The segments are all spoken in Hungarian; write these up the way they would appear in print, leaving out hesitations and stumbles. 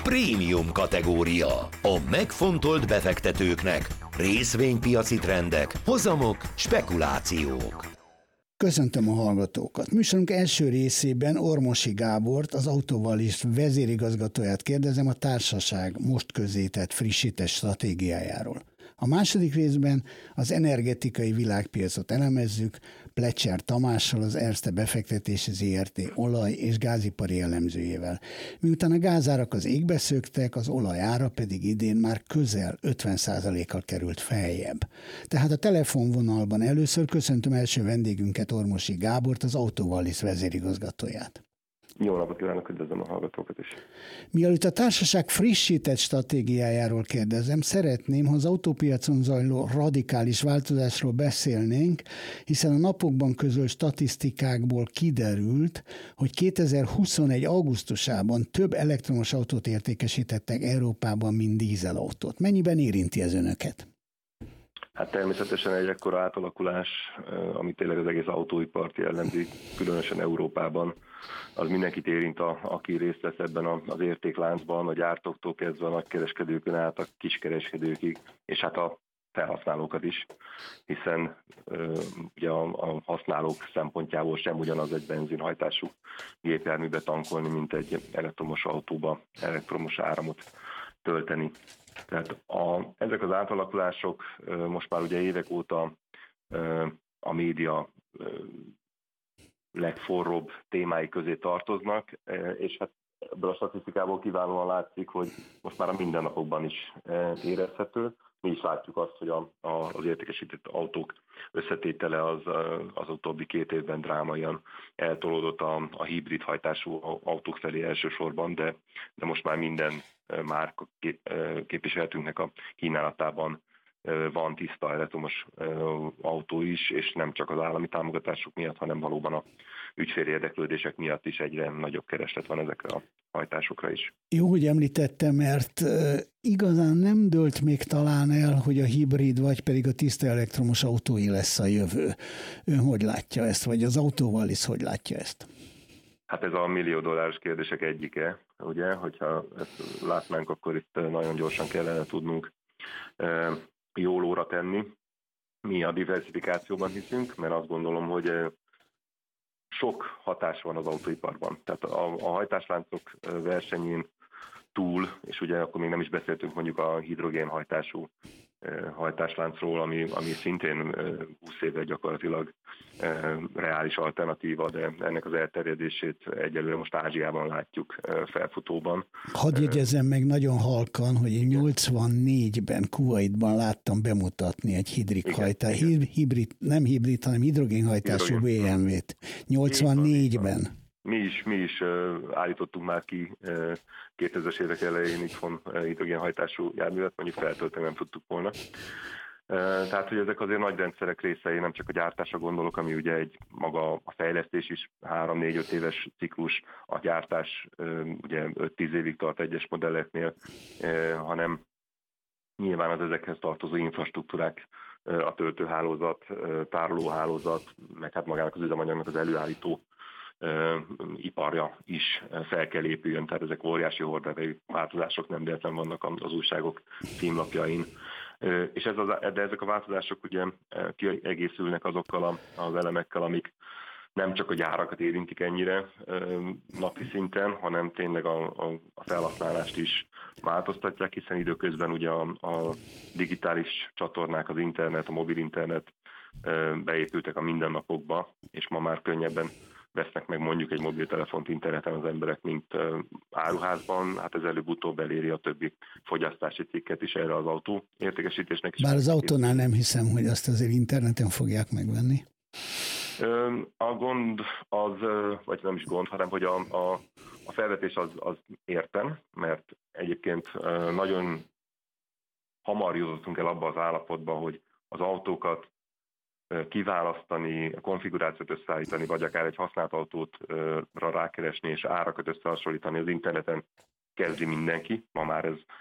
Prémium kategória. A megfontolt befektetőknek. Részvénypiaci trendek, hozamok, spekulációk. Köszöntöm a hallgatókat. Műsorunk első részében Ormosi Gábort, az Autovalis vezérigazgatóját kérdezem a társaság most közzétett frissített stratégiájáról. A második részben az energetikai világpiacot elemezzük Plecser Tamással, az Erste befektetési ZRT olaj- és gázipari elemzőjével. Miután a gázárak az égbe szöktek, az olaj ára pedig idén már közel 50%-kal került feljebb. Tehát a telefonvonalban először köszöntöm első vendégünket, Ormosi Gábort, az Autovalis vezérigazgatóját. Jó napot kívánok, üdvözlöm a hallgatókat is. Mielőtt a társaság frissített stratégiájáról kérdezem, szeretném, ha az autópiacon zajló radikális változásról beszélnénk, hiszen a napokban közölt statisztikákból kiderült, hogy 2021. augusztusában több elektromos autót értékesítettek Európában, mint dízelautót. Mennyiben érinti ez önöket? Hát természetesen egy ekkora átalakulás, ami tényleg az egész autóipart jellemzi, különösen Európában, az mindenkit érint, aki részt vesz ebben az értékláncban, a gyártóktól kezdve a nagykereskedőkön át a kiskereskedőkig, és hát a felhasználókat is, hiszen ugye a használók szempontjából sem ugyanaz egy benzinhajtású gépjárműbe tankolni, mint egy elektromos autóba elektromos áramot tölteni. Tehát ezek az átalakulások most már ugye évek óta a média legforróbb témái közé tartoznak, és hát ebből a statisztikából kiválóan látszik, hogy most már a mindennapokban is érezhető. Mi is látjuk azt, hogy az értékesített autók összetétele az utóbbi 2 évben drámaian eltolódott a hibrid hajtású autók felé elsősorban, de most már minden márka képviseletünknek a kínálatában van tiszta elektromos autó is, és nem csak az állami támogatások miatt, hanem valóban a ügyféli érdeklődések miatt is egyre nagyobb kereslet van ezekre a hajtásokra is. Jó, hogy említettem, mert igazán nem dőlt még talán el, hogy a hibrid vagy pedig a tiszta elektromos autói lesz a jövő. Ön hogy látja ezt, vagy az Autovalis hogy látja ezt? Hát ez a millió dolláros kérdések egyike, ugye, hogyha ezt látnánk, akkor itt nagyon gyorsan kellene tudnunk jól óra tenni. Mi a diversifikációban hiszünk, mert azt gondolom, hogy sok hatás van az autóiparban. Tehát a hajtásláncok versenyén túl, és ugye akkor még nem is beszéltünk mondjuk a hidrogénhajtású hajtásláncról, ami szintén 20 éve gyakorlatilag reális alternatíva, de ennek az elterjedését egyelőre most Ázsiában látjuk felfutóban. Hadd jegyezzem meg nagyon halkan, hogy én 84-ben Kuwaitban láttam bemutatni egy nem hibrid, hanem hidrogénhajtású BMW-t. 84-ben. Mi is állítottunk már ki 2000-es évek elején itthon hidrogénhajtású járművet, mondjuk feltölteni nem tudtuk volna. Tehát, hogy ezek azért nagy rendszerek részei, nem csak a gyártásra gondolok, ami ugye maga a fejlesztés is 3-4-5 éves ciklus, a gyártás ugye 5-10 évig tart egyes modelleknél, hanem nyilván az ezekhez tartozó infrastruktúrák, a töltőhálózat, tárolóhálózat, meg hát magának az üzemanyagnak az előállító iparja is fel kell épüljön, tehát ezek óriási horderejű változások nem véletlen vannak az újságok címlapjain. És de ezek a változások ugye kiegészülnek azokkal az elemekkel, amik nem csak a gyárakat érintik ennyire napi szinten, hanem tényleg a felhasználást is változtatják, hiszen időközben ugye a digitális csatornák, az internet, a mobil internet beépültek a mindennapokba, és ma már könnyebben vesznek meg mondjuk egy mobiltelefont interneten az emberek, mint áruházban, hát ez előbb-utóbb eléri a többi fogyasztási cikket is erre az autó értékesítésnek. Bár az autónál nem hiszem, hogy azt azért interneten fogják megvenni. A gond az, vagy nem is gond, hanem hogy a felvetés az értem, mert egyébként nagyon hamar jutottunk el abba az állapotba, hogy az autókat kiválasztani, a konfigurációt összeállítani, vagy akár egy használt autótra rákeresni és árakat összehasonlítani az interneten kezdi mindenki. Ma már ez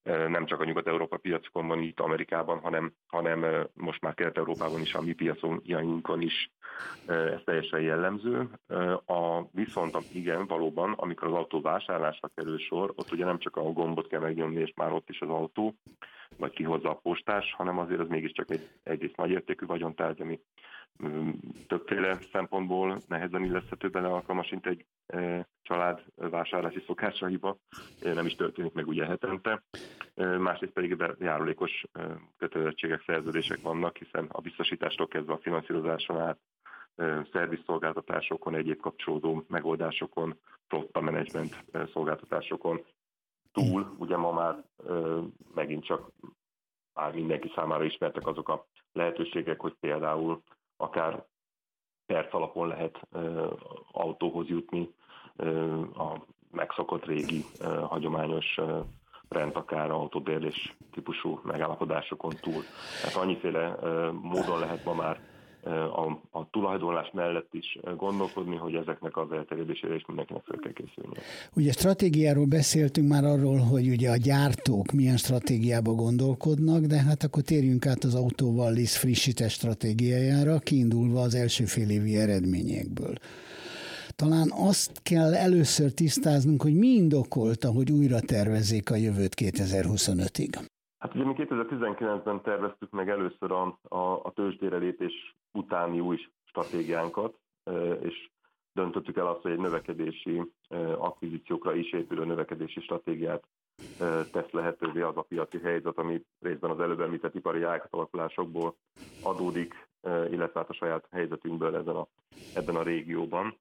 nem csak a nyugat-európa piacokon van, itt Amerikában, hanem most már Kelet-Európában is, a mi piacunkon is ez teljesen jellemző. Viszont igen, valóban, amikor az autó vásárlásra kerül sor, ott ugye nem csak a gombot kell megnyomni, és már ott is az autó, vagy kihozza a postás, hanem azért az mégiscsak egyrészt nagyértékű vagyontárgy, ami többféle szempontból nehezen illeszthető bele alkalmasint egy család vásárlási szokásaiba, nem is történik meg ugye hetente. Másrészt pedig járulékos kötelezettségek, szerződések vannak, hiszen a biztosítástól kezdve a finanszírozáson át, szervizszolgáltatásokon, egyéb kapcsolódó megoldásokon, flotta menedzsment szolgáltatásokon túl, ugye ma már megint csak már mindenki számára ismertek azok a lehetőségek, hogy például akár perc alapon lehet autóhoz jutni a megszokott régi, hagyományos rendakár autóbérlés típusú megállapodásokon túl. Tehát annyiféle módon lehet ma már a tulajdonlás mellett is gondolkodni, hogy ezeknek az elterjedésére is mindenkinek fel kell készülnie. Ugye stratégiáról beszéltünk már arról, hogy ugye a gyártók milyen stratégiába gondolkodnak, de hát akkor térjünk át az autóval LIS frissített stratégiájára, kiindulva az első félévi eredményekből. Talán azt kell először tisztáznunk, hogy mi indokolta, hogy újra tervezzék a jövőt 2025-ig. Hát ugye mi 2019-ben terveztük meg először a tőzsdére lépés utáni új stratégiánkat, és döntöttük el azt, hogy egy növekedési akvizíciókra is épülő növekedési stratégiát tesz lehetővé az a piaci helyzet, ami részben az előbb említett ipari átalakulásokból adódik, illetve hát a saját helyzetünkből ebben a régióban.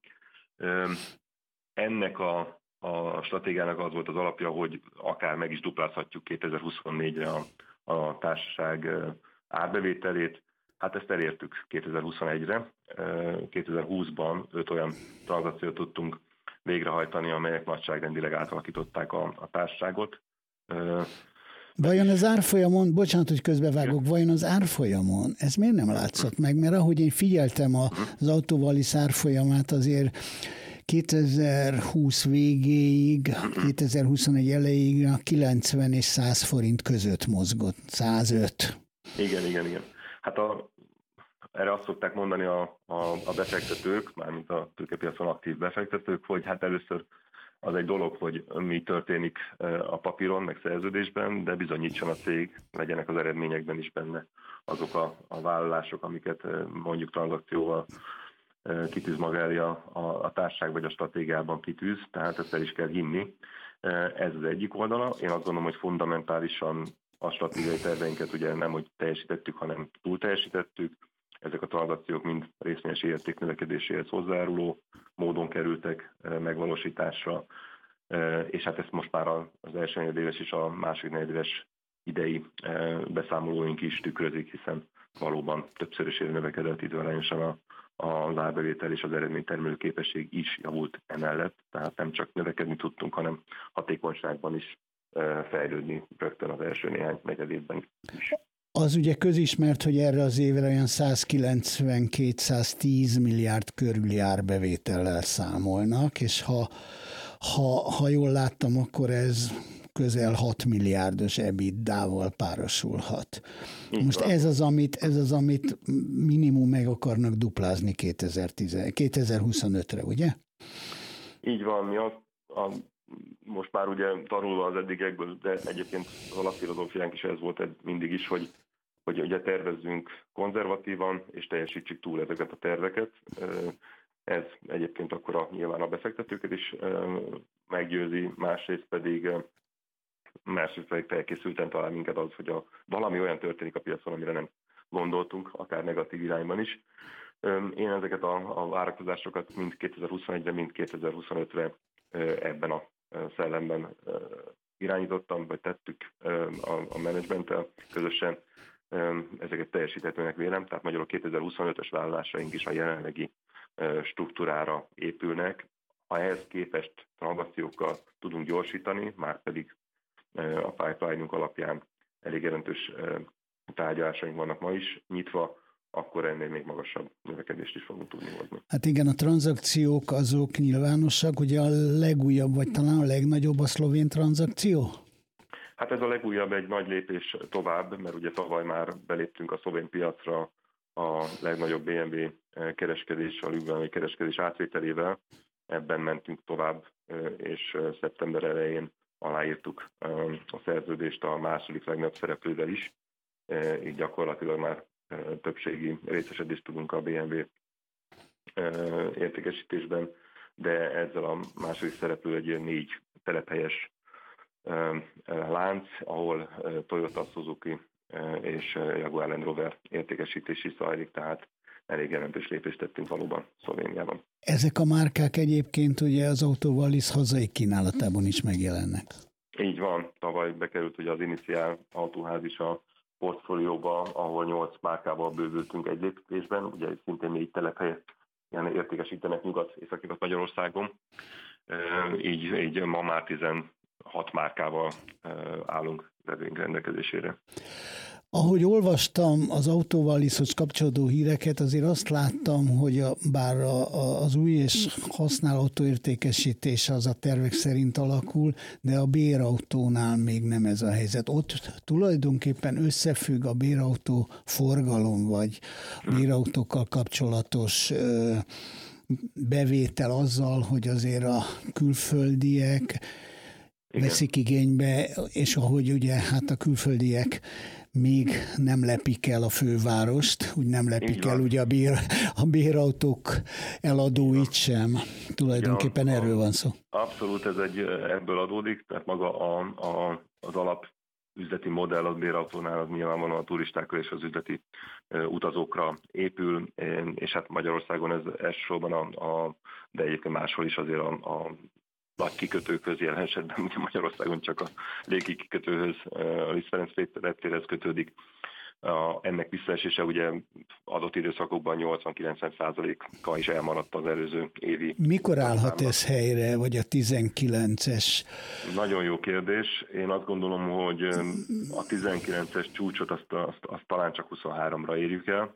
Ennek a stratégiának az volt az alapja, hogy akár meg is duplázhatjuk 2024-re a társaság árbevételét. Hát ezt elértük 2021-re. 2020-ban 5 olyan tranzakciót tudtunk végrehajtani, amelyek nagyságrendileg átalakították a társaságot. Vajon az árfolyamon, bocsánat, hogy közbevágok, vajon az árfolyamon, ez miért nem látszott meg? Mert ahogy én figyeltem az autóval LIS árfolyamát, azért 2020 végéig, 2021 elejéig 90 és 100 forint között mozgott, 105. Igen. Hát erre azt szokták mondani a befektetők, mármint a tőkepiacon aktív befektetők, hogy hát először az egy dolog, hogy mi történik a papíron, meg szerződésben, de bizonyítson a cég, legyenek az eredményekben is benne azok a vállalások, amiket mondjuk tranzakcióval kitűz maga elé a társaság, vagy a stratégiában kitűz, tehát ezt el is kell hinni. Ez az egyik oldala. Én azt gondolom, hogy fundamentálisan a stratégiai terveinket ugye nem, hogy teljesítettük, hanem túl teljesítettük. Ezek a tranzakciók mind részvényes érték növekedéséhez hozzájáruló módon kerültek megvalósításra, és hát ezt most már az első negyedéves és a második negyedéves idei beszámolóink is tükrözik, hiszen valóban többszörösére növekedett időarányosan az árbevétel és az eredménytermelő képesség is javult emellett, tehát nem csak növekedni tudtunk, hanem hatékonyságban is fejlődni rögtön az első néhány negyedévben is. Az ugye közismert, hogy erre az évre olyan 192-110 milliárd körüli árbevétellel számolnak, és ha jól láttam, akkor ez közel 6 milliárdos EBITDA-val párosulhat. Most ez az, amit minimum meg akarnak duplázni 2025-re, ugye? Így van, mi most már ugye tanulva az eddigekből, de egyébként az alapfilozófiánk is ez volt mindig is, hogy ugye tervezzünk konzervatívan, és teljesítsük túl ezeket a terveket. Ez egyébként akkor nyilván a befektetőket is meggyőzi, másrészt pedig felkészülten talál minket az, hogy valami olyan történik a piacon, amire nem gondoltunk, akár negatív irányban is. Én ezeket a várakozásokat mind 2021-re, mind 2025-re ebben a szellemben irányítottam, vagy tettük a menedzsmenttel közösen. Ezeket teljesíthetőnek vélem, tehát magyarul 2025-ös vállalásaink is a jelenlegi struktúrára épülnek. Ha ehhez képest tranzakciókkal tudunk gyorsítani, már pedig a pipeline-unk alapján elég jelentős tárgyalásaink vannak ma is nyitva, akkor ennél még magasabb növekedést is fogunk tudni hozni. Hát igen, a tranzakciók azok nyilvánosak, ugye a legújabb, vagy talán a legnagyobb a szlovén tranzakció? Hát ez a legújabb egy nagy lépés tovább, mert ugye tavaly már beléptünk a szlovén piacra a legnagyobb BMW kereskedés, a ljubljanai kereskedés átvételével. Ebben mentünk tovább, és szeptember elején aláírtuk a szerződést a második legnagyobb szereplővel is. Így gyakorlatilag már többségi részesedést tudunk a BMW értékesítésben, de ezzel a második szereplő egy 4 telephelyes lánc, ahol Toyota, Suzuki és Jaguar Land Rover értékesítés is zajlik, tehát elég jelentős lépést tettünk valóban Szlovéniában. Ezek a márkák egyébként ugye az Autovallis hazai kínálatában is megjelennek. Így van, tavaly bekerült ugye az Initial autóház is a portfólióba, ahol 8 márkával bővültünk egy lépésben, ugye szintén 4 telephelyet értékesítenek Észak-Nyugat Magyarországon, így ma már 16 márkával állunk vevőink rendelkezésére. Ahogy olvastam az Autovallishoz kapcsolódó híreket, azért azt láttam, hogy bár az új és használható értékesítés az a tervek szerint alakul, de a bérautónál még nem ez a helyzet. Ott tulajdonképpen összefügg a bérautó forgalom, vagy bérautókkal kapcsolatos bevétel azzal, hogy azért a külföldiek veszik igénybe, és ahogy ugye hát a külföldiek még nem lepik el a fővárost, úgy nem lepik el ugye a bérautók eladóit sem. Tulajdonképpen erről van szó. Abszolút ez ebből adódik, tehát maga az alap üzleti modell az bérautónál az nyilvánvalóan a turistákra és az üzleti utazókra épül, és hát Magyarországon ez elsősorban, de egyébként máshol is azért a nagy kikötőkhöz, jelen esetben ugye Magyarországon csak a légi kikötőhöz, a Liszt Ferenc reptérhez kötődik. Ennek visszaesése ugye adott időszakokban 80-90%-kal is elmaradt az előző évi. Mikor állhat ez helyre, vagy a 19-es? Nagyon jó kérdés. Én azt gondolom, hogy a 19-es csúcsot azt talán csak 23-ra érjük el,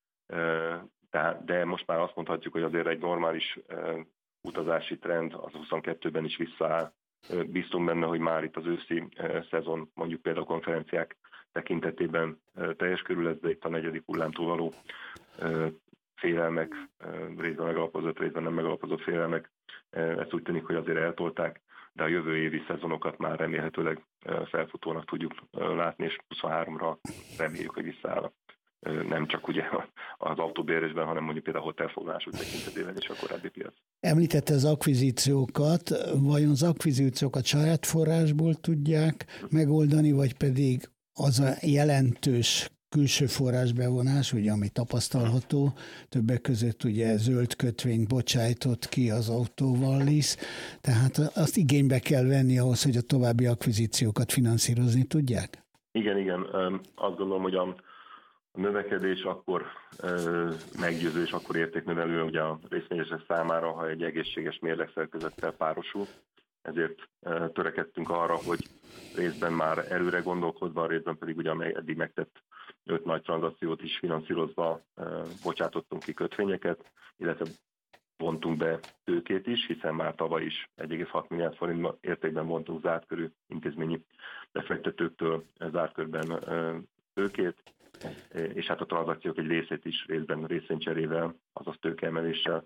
de most már azt mondhatjuk, hogy azért egy normális utazási trend az 22-ben is visszaáll. Bíztunk benne, hogy már itt az őszi szezon, mondjuk például konferenciák tekintetében teljes körül lesz, de itt a 4. hullámtól való félelmek, részben megalapozott, részben nem megalapozott félelmek, ezt úgy tűnik, hogy azért eltolták, de a jövő évi szezonokat már remélhetőleg felfutónak tudjuk látni, és 23-ra reméljük, hogy visszaáll. Nem csak ugye az autóbérésben, hanem mondjuk például a hotelfoglalások tekintetében is a korábbi piac. Említette az akvizíciókat, vajon az akvizíciókat saját forrásból tudják megoldani, vagy pedig az a jelentős külső forrásbevonás, ugye, ami tapasztalható, többek között ugye zöld kötvényt bocsájtott ki az Autovallis, tehát azt igénybe kell venni ahhoz, hogy a további akvizíciókat finanszírozni tudják? Igen, azt gondolom, hogy a növekedés akkor meggyőző és akkor értéknövelő ugye a részvényesek számára, ha egy egészséges mérlegszerkezettel párosul. Ezért törekedtünk arra, hogy részben már előre gondolkodva, részben pedig ugye eddig megtett 5 nagy tranzakciót is finanszírozva bocsátottunk ki kötvényeket, illetve vontunk be tőkét is, hiszen már tavaly is 1,6 milliárd forint értékben vontunk zárt körű intézményi befektetőktől zárt körben tőkét, és hát a tranzakciók egy részét is részben részvénycserével, azaz tőkeemeléssel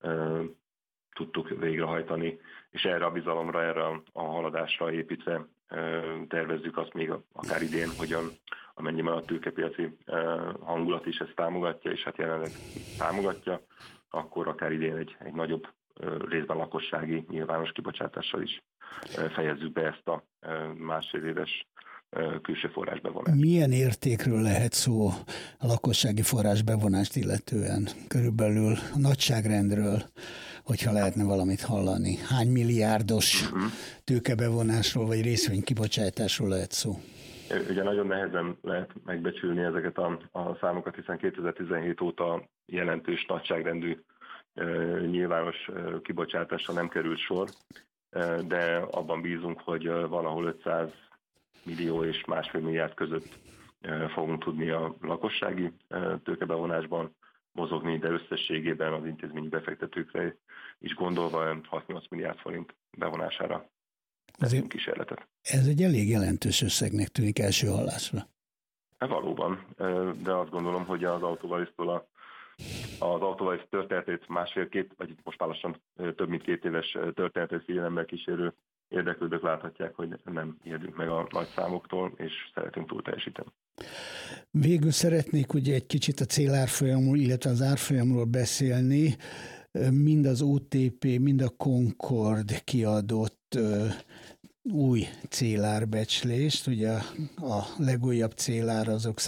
tudtuk végrehajtani, és erre a bizalomra, erre a haladásra építve tervezzük azt még akár idén, hogyan amennyiben a tőkepiaci hangulat is ezt támogatja, és hát jelenleg támogatja, akkor akár idén egy nagyobb részben lakossági nyilvános kibocsátással is fejezzük be ezt a másfél éves külső forrásbevonást. Milyen értékről lehet szó a lakossági forrásbevonást illetően? Körülbelül nagyságrendről, hogyha lehetne valamit hallani. Hány milliárdos tőkebevonásról vagy részvénykibocsátásról lehet szó? Ugye nagyon nehezen lehet megbecsülni ezeket a számokat, hiszen 2017 óta jelentős nagyságrendű nyilvános kibocsátásra nem került sor, de abban bízunk, hogy valahol 500 millió és 1,5 milliárd között fogunk tudni a lakossági tőkebevonásban mozogni, de összességében az intézményi befektetőkre is gondolva 6-8 milliárd forint bevonására. teszünk kísérletet. Ez egy elég jelentős összegnek tűnik első hallásra. Hát valóban, de azt gondolom, hogy az Autovalisztól az Autovalisz történetét másfél-két, vagy most már lassan több mint 2 éves történetét figyelemmel kísérő érdeklődők láthatják, hogy nem ijedünk meg a nagy számoktól, és szeretünk túl teljesíteni. Végül szeretnék ugye egy kicsit a célárfolyamról, illetve az árfolyamról beszélni. Mind az OTP, mind a Concord kiadott új célárbecslést, ugye a legújabb célár azok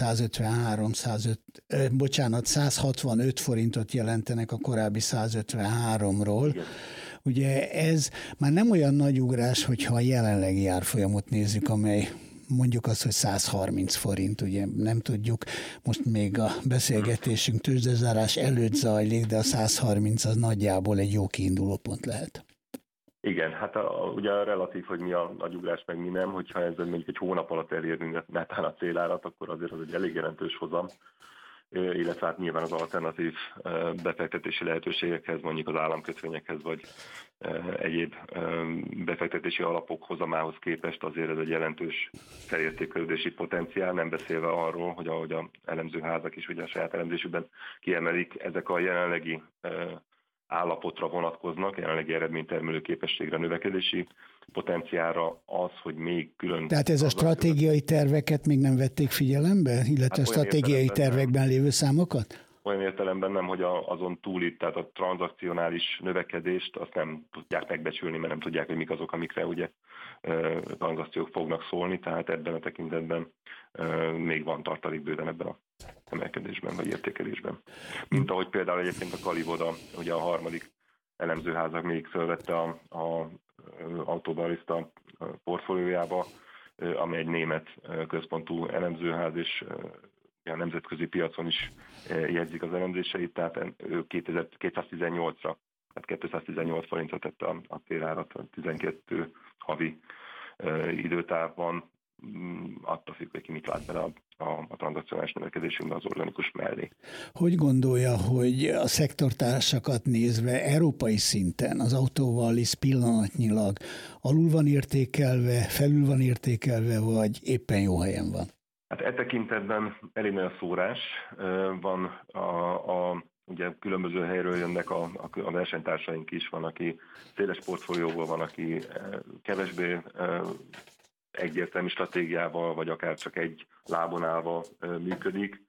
165 forintot jelentenek a korábbi 153-ról. Igen. Ugye ez már nem olyan nagy ugrás, hogyha a jelenlegi árfolyamot nézzük, amely mondjuk azt, hogy 130 forint, ugye nem tudjuk, most még a beszélgetésünk tőzsdezárás előtt zajlik, de a 130 az nagyjából egy jó kiinduló pont lehet. Igen, hát ugye relatív, hogy mi a nagy ugrás, meg mi nem, hogyha ezzel mondjuk egy hónap alatt elérünk netán a célárat, akkor azért az egy elég jelentős hozam, illetve hát nyilván az alternatív befektetési lehetőségekhez, mondjuk az államkötvényekhez, vagy egyéb befektetési alapok hozamához képest azért ez egy jelentős felértékelődési potenciál, nem beszélve arról, hogy ahogy az elemzőházak is ugye a saját elemzésükben kiemelik, ezek a jelenlegi állapotra vonatkoznak, jelenlegi eredménytermelő képességre, növekedési potenciálra az, hogy még külön... Tehát ez a stratégiai terveket még nem vették figyelembe, illetve a stratégiai tervekben lévő számokat? Olyan értelemben nem, hogy azon túl, tehát a tranzakcionális növekedést azt nem tudják megbecsülni, mert nem tudják, hogy mik azok, amikre ugye tranzakciók fognak szólni, tehát ebben a tekintetben még van tartalék bőven ebben a emelkedésben, vagy értékelésben. Mint ahogy például egyébként a Kalivoda, ugye a harmadik elemzőházak még fölvette a Autobalista portfóliójába, ami egy német központú elemzőház, és a nemzetközi piacon is jegyzik az elemzéseit, tehát ő 218-ra, tehát 218 forintra tette a célárat, 12 havi időtávban, attól függ, hogy ki mit lát bele a tranzakcionális növekedésünkben az organikus mellé. Hogy gondolja, hogy a szektortársakat nézve európai szinten az Autovalis pillanatnyilag alul van értékelve, felül van értékelve, vagy éppen jó helyen van? Hát e tekintetben elég nagy a szórás. Van ugye különböző helyről jönnek a versenytársaink is, van, aki széles portfólióból, van, aki kevesbé egyértelmű stratégiával, vagy akár csak egy lábon állva működik.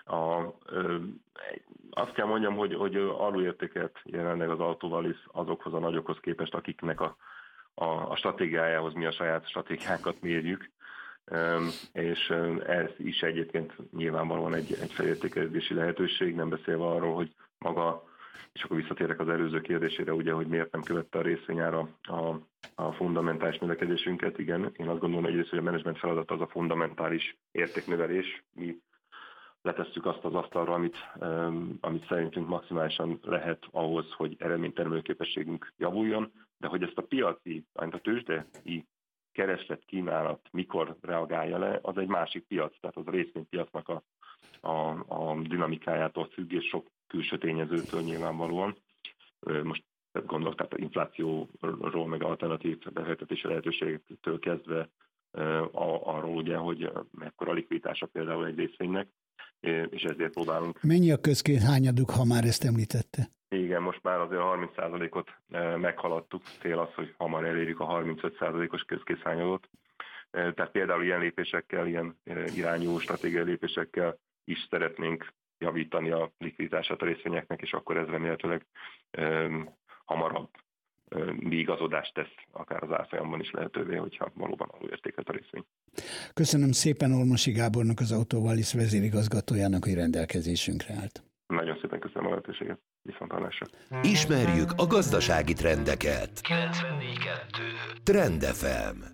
Azt kell mondjam, hogy alulértékelt jelenleg az Autovalis azokhoz a nagyokhoz képest, akiknek a stratégiájához mi a saját stratégiánkat mérjük, és ez is egyébként nyilvánvalóan egy felértékelődési lehetőség, nem beszélve arról, hogy maga, és akkor visszatérek az előző kérdésére, ugye, hogy miért nem követte a részvényára a fundamentális növekedésünket. Igen, én azt gondolom egyrészt, hogy a menedzsment feladata az a fundamentális értéknövelés. Mi letesszük azt az asztalra, amit szerintünk maximálisan lehet ahhoz, hogy eredménytermelő képességünk javuljon, de hogy ezt a piaci, a tőzsdei kereslet kínálat mikor reagálja le, az egy másik piac, tehát az a részvénypiacnak a dinamikájától függ, és sok külső tényezőtől nyilvánvalóan. Most gondolok, tehát az inflációról, meg alternatív befektetési lehetőségektől kezdve arról ugye, hogy mekkora likviditása például egy részvénynek, és ezért próbálunk. Mennyi a közkészhányaduk, ha már ezt említette? Igen, most már azért a 30%-ot meghaladtuk. Cél az, hogy hamar elérjük a 35%-os közkészhányadot. Tehát például ilyen lépésekkel, ilyen irányú stratégiai lépésekkel is szeretnénk javítani a likviditását a részvényeknek, és akkor ez remélhetőleg hamarabb igazodást tesz, akár az árfolyamban is lehetővé, hogyha valóban alulértékelt a részvény. Köszönöm szépen Ormosi Gábornak, az Autovalis vezérigazgatójának, hogy rendelkezésünkre állt. Nagyon szépen köszönöm a lehetőséget. Viszonthallásra. Ismerjük a gazdasági trendeket. 94.2 Trend FM.